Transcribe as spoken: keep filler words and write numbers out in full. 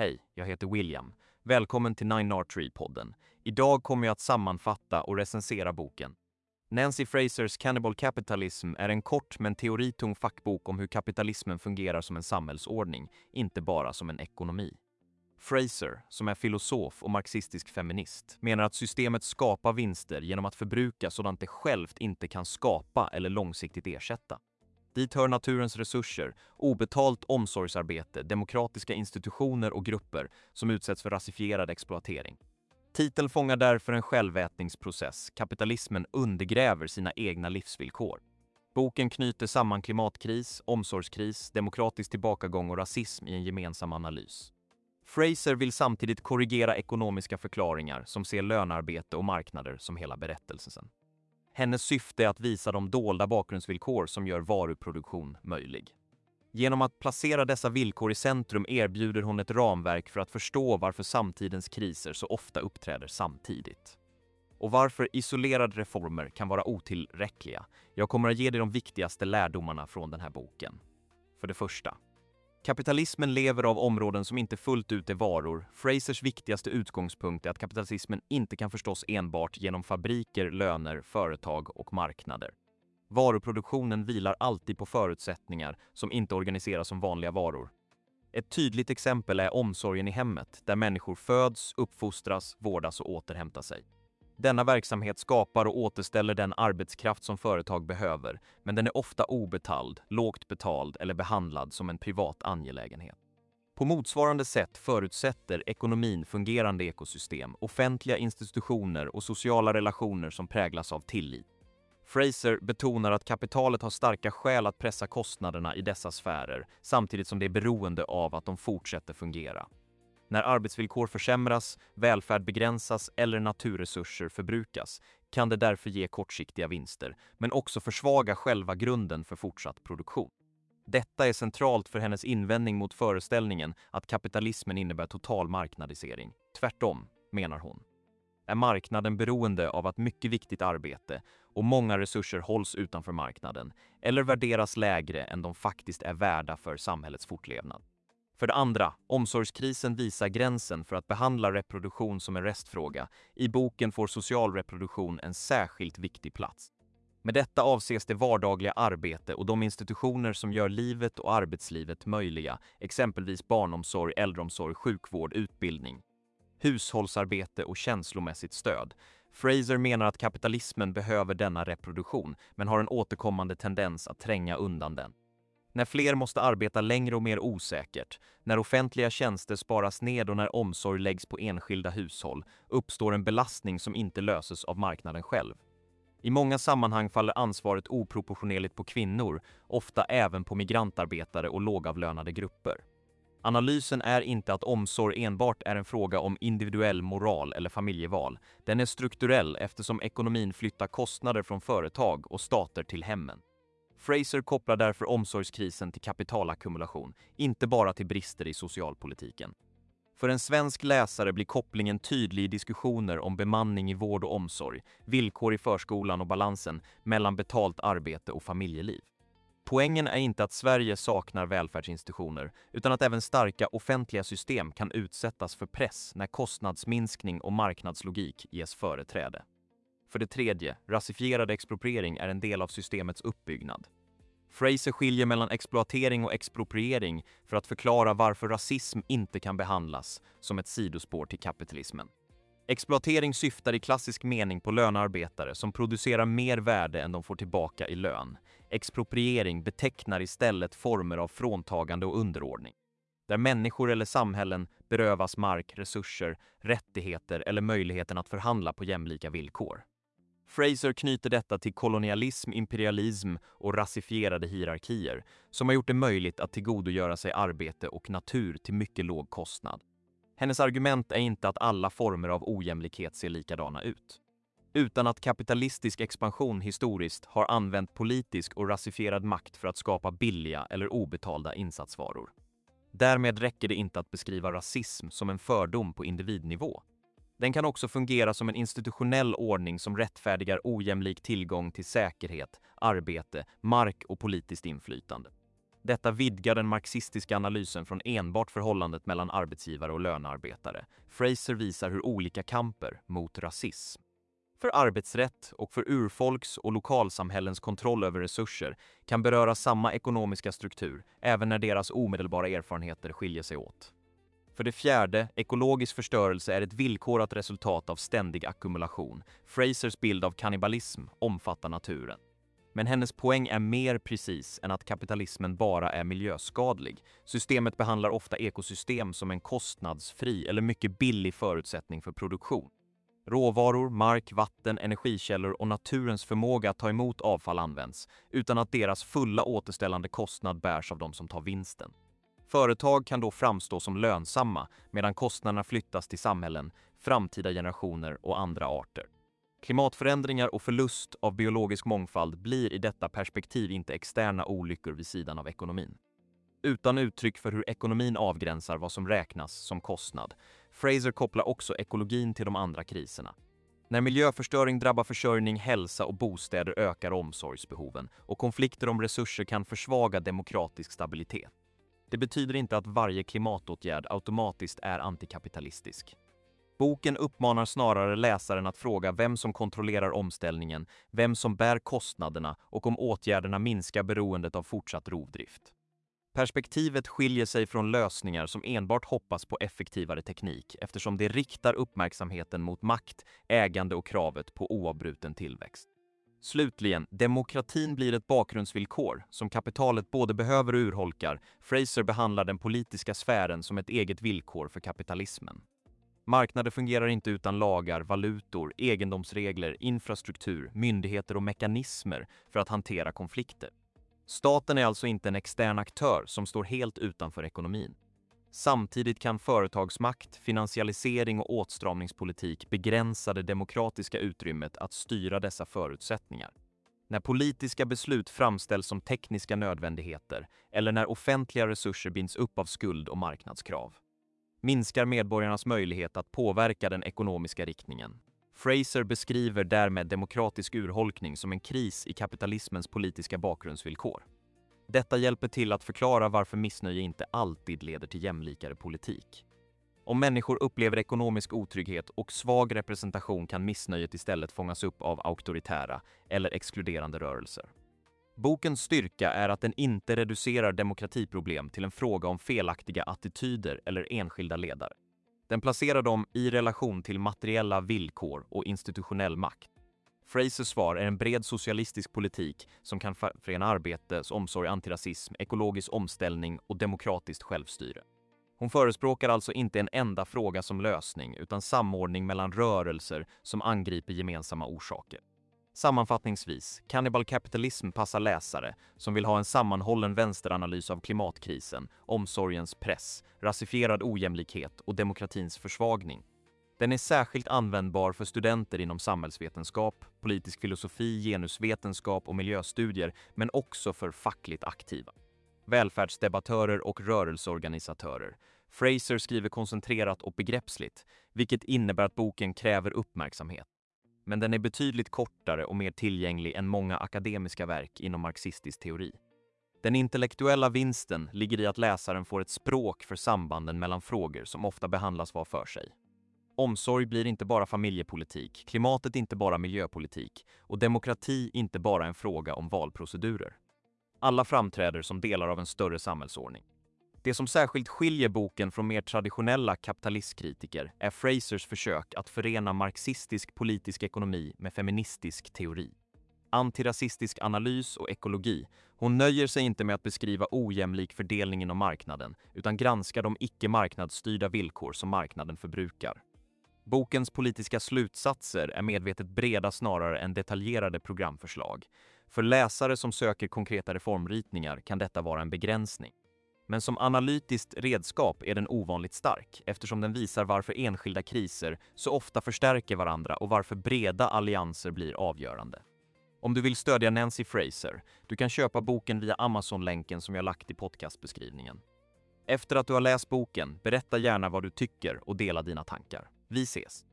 Hej, jag heter William. Välkommen till Nine R Tree-podden. Idag kommer jag att sammanfatta och recensera boken. Nancy Frasers Cannibal Capitalism är en kort men teoritung fackbok om hur kapitalismen fungerar som en samhällsordning, inte bara som en ekonomi. Fraser, som är filosof och marxistisk feminist, menar att systemet skapar vinster genom att förbruka sådant det självt inte kan skapa eller långsiktigt ersätta. Dit hör naturens resurser, obetalt omsorgsarbete, demokratiska institutioner och grupper som utsätts för rasifierad exploatering. Titeln fångar därför en självätningsprocess. Kapitalismen undergräver sina egna livsvillkor. Boken knyter samman klimatkris, omsorgskris, demokratisk tillbakagång och rasism i en gemensam analys. Fraser vill samtidigt korrigera ekonomiska förklaringar som ser lönearbete och marknader som hela berättelsen. Hennes syfte är att visa de dolda bakgrundsvillkor som gör varuproduktion möjlig. Genom att placera dessa villkor i centrum erbjuder hon ett ramverk för att förstå varför samtidens kriser så ofta uppträder samtidigt. Och varför isolerade reformer kan vara otillräckliga. Jag kommer att ge dig de viktigaste lärdomarna från den här boken. För det första. Kapitalismen lever av områden som inte fullt ut är varor. Frasers viktigaste utgångspunkt är att kapitalismen inte kan förstås enbart genom fabriker, löner, företag och marknader. Varuproduktionen vilar alltid på förutsättningar som inte organiseras som vanliga varor. Ett tydligt exempel är omsorgen i hemmet, där människor föds, uppfostras, vårdas och återhämtar sig. Denna verksamhet skapar och återställer den arbetskraft som företag behöver, men den är ofta obetald, lågt betald eller behandlad som en privat angelägenhet. På motsvarande sätt förutsätter ekonomin fungerande ekosystem, offentliga institutioner och sociala relationer som präglas av tillit. Fraser betonar att kapitalet har starka skäl att pressa kostnaderna i dessa sfärer, samtidigt som det är beroende av att de fortsätter fungera. När arbetsvillkor försämras, välfärd begränsas eller naturresurser förbrukas kan det därför ge kortsiktiga vinster, men också försvaga själva grunden för fortsatt produktion. Detta är centralt för hennes invändning mot föreställningen att kapitalismen innebär total marknadisering. Tvärtom, menar hon, är marknaden beroende av att mycket viktigt arbete och många resurser hålls utanför marknaden eller värderas lägre än de faktiskt är värda för samhällets fortlevnad. För det andra, omsorgskrisen visar gränsen för att behandla reproduktion som en restfråga. I boken får social reproduktion en särskilt viktig plats. Med detta avses det vardagliga arbete och de institutioner som gör livet och arbetslivet möjliga, exempelvis barnomsorg, äldreomsorg, sjukvård, utbildning, hushållsarbete och känslomässigt stöd. Fraser menar att kapitalismen behöver denna reproduktion, men har en återkommande tendens att tränga undan den. När fler måste arbeta längre och mer osäkert, när offentliga tjänster sparas ned och när omsorg läggs på enskilda hushåll, uppstår en belastning som inte löses av marknaden själv. I många sammanhang faller ansvaret oproportionerligt på kvinnor, ofta även på migrantarbetare och lågavlönade grupper. Analysen är inte att omsorg enbart är en fråga om individuell moral eller familjeval. Den är strukturell eftersom ekonomin flyttar kostnader från företag och stater till hemmen. Fraser kopplar därför omsorgskrisen till kapitalackumulation, inte bara till brister i socialpolitiken. För en svensk läsare blir kopplingen tydlig i diskussioner om bemanning i vård och omsorg, villkor i förskolan och balansen mellan betalt arbete och familjeliv. Poängen är inte att Sverige saknar välfärdsinstitutioner, utan att även starka offentliga system kan utsättas för press när kostnadsminskning och marknadslogik ges företräde. För det tredje, rasifierad expropriering är en del av systemets uppbyggnad. Fraser skiljer mellan exploatering och expropriering för att förklara varför rasism inte kan behandlas som ett sidospår till kapitalismen. Exploatering syftar i klassisk mening på lönearbetare som producerar mer värde än de får tillbaka i lön. Expropriering betecknar istället former av fråntagande och underordning, där människor eller samhällen berövas mark, resurser, rättigheter eller möjligheten att förhandla på jämlika villkor. Fraser knyter detta till kolonialism, imperialism och rasifierade hierarkier som har gjort det möjligt att tillgodogöra sig arbete och natur till mycket låg kostnad. Hennes argument är inte att alla former av ojämlikhet ser likadana ut, utan att kapitalistisk expansion historiskt har använt politisk och rasifierad makt för att skapa billiga eller obetalda insatsvaror. Därmed räcker det inte att beskriva rasism som en fördom på individnivå. Den kan också fungera som en institutionell ordning som rättfärdigar ojämlik tillgång till säkerhet, arbete, mark och politiskt inflytande. Detta vidgar den marxistiska analysen från enbart förhållandet mellan arbetsgivare och lönearbetare. Fraser visar hur olika kamper mot rasism, för arbetsrätt och för urfolks och lokalsamhällens kontroll över resurser kan beröra samma ekonomiska struktur, även när deras omedelbara erfarenheter skiljer sig åt. För det fjärde, ekologisk förstörelse är ett villkorat resultat av ständig ackumulation. Frasers bild av kannibalism omfattar naturen. Men hennes poäng är mer precis än att kapitalismen bara är miljöskadlig. Systemet behandlar ofta ekosystem som en kostnadsfri eller mycket billig förutsättning för produktion. Råvaror, mark, vatten, energikällor och naturens förmåga att ta emot avfall används, utan att deras fulla återställande kostnad bärs av de som tar vinsten. Företag kan då framstå som lönsamma medan kostnaderna flyttas till samhällen, framtida generationer och andra arter. Klimatförändringar och förlust av biologisk mångfald blir i detta perspektiv inte externa olyckor vid sidan av ekonomin, utan uttryck för hur ekonomin avgränsar vad som räknas som kostnad. Fraser kopplar också ekologin till de andra kriserna. När miljöförstöring drabbar försörjning, hälsa och bostäder ökar omsorgsbehoven och konflikter om resurser kan försvaga demokratisk stabilitet. Det betyder inte att varje klimatåtgärd automatiskt är antikapitalistisk. Boken uppmanar snarare läsaren att fråga vem som kontrollerar omställningen, vem som bär kostnaderna och om åtgärderna minskar beroendet av fortsatt rovdrift. Perspektivet skiljer sig från lösningar som enbart hoppas på effektivare teknik eftersom det riktar uppmärksamheten mot makt, ägande och kravet på oavbruten tillväxt. Slutligen, demokratin blir ett bakgrundsvillkor som kapitalet både behöver och urholkar. Fraser behandlar den politiska sfären som ett eget villkor för kapitalismen. Marknader fungerar inte utan lagar, valutor, egendomsregler, infrastruktur, myndigheter och mekanismer för att hantera konflikter. Staten är alltså inte en extern aktör som står helt utanför ekonomin. Samtidigt kan företagsmakt, finansialisering och åtstramningspolitik begränsa det demokratiska utrymmet att styra dessa förutsättningar. När politiska beslut framställs som tekniska nödvändigheter eller när offentliga resurser binds upp av skuld och marknadskrav, minskar medborgarnas möjlighet att påverka den ekonomiska riktningen. Fraser beskriver därmed demokratisk urholkning som en kris i kapitalismens politiska bakgrundsvillkor. Detta hjälper till att förklara varför missnöje inte alltid leder till jämlikare politik. Om människor upplever ekonomisk otrygghet och svag representation kan missnöjet istället fångas upp av auktoritära eller exkluderande rörelser. Bokens styrka är att den inte reducerar demokratiproblem till en fråga om felaktiga attityder eller enskilda ledare. Den placerar dem i relation till materiella villkor och institutionell makt. Frasers svar är en bred socialistisk politik som kan förena arbete, omsorg, antirasism, ekologisk omställning och demokratiskt självstyre. Hon förespråkar alltså inte en enda fråga som lösning utan samordning mellan rörelser som angriper gemensamma orsaker. Sammanfattningsvis, Cannibal Capitalism passar läsare som vill ha en sammanhållen vänsteranalys av klimatkrisen, omsorgens press, rasifierad ojämlikhet och demokratins försvagning. Den är särskilt användbar för studenter inom samhällsvetenskap, politisk filosofi, genusvetenskap och miljöstudier, men också för fackligt aktiva, välfärdsdebattörer och rörelseorganisatörer. Fraser skriver koncentrerat och begreppsligt, vilket innebär att boken kräver uppmärksamhet. Men den är betydligt kortare och mer tillgänglig än många akademiska verk inom marxistisk teori. Den intellektuella vinsten ligger i att läsaren får ett språk för sambanden mellan frågor som ofta behandlas var för sig. Omsorg blir inte bara familjepolitik, klimatet inte bara miljöpolitik och demokrati inte bara en fråga om valprocedurer. Alla framträder som delar av en större samhällsordning. Det som särskilt skiljer boken från mer traditionella kapitalistkritiker är Frasers försök att förena marxistisk politisk ekonomi med feministisk teori, antirasistisk analys och ekologi. Hon nöjer sig inte med att beskriva ojämlik fördelning inom marknaden utan granskar de icke-marknadsstyrda villkor som marknaden förbrukar. Bokens politiska slutsatser är medvetet breda snarare än detaljerade programförslag. För läsare som söker konkreta reformritningar kan detta vara en begränsning. Men som analytiskt redskap är den ovanligt stark eftersom den visar varför enskilda kriser så ofta förstärker varandra och varför breda allianser blir avgörande. Om du vill stödja Nancy Fraser, du kan köpa boken via Amazon-länken som jag lagt i podcastbeskrivningen. Efter att du har läst boken, berätta gärna vad du tycker och dela dina tankar. Vi ses!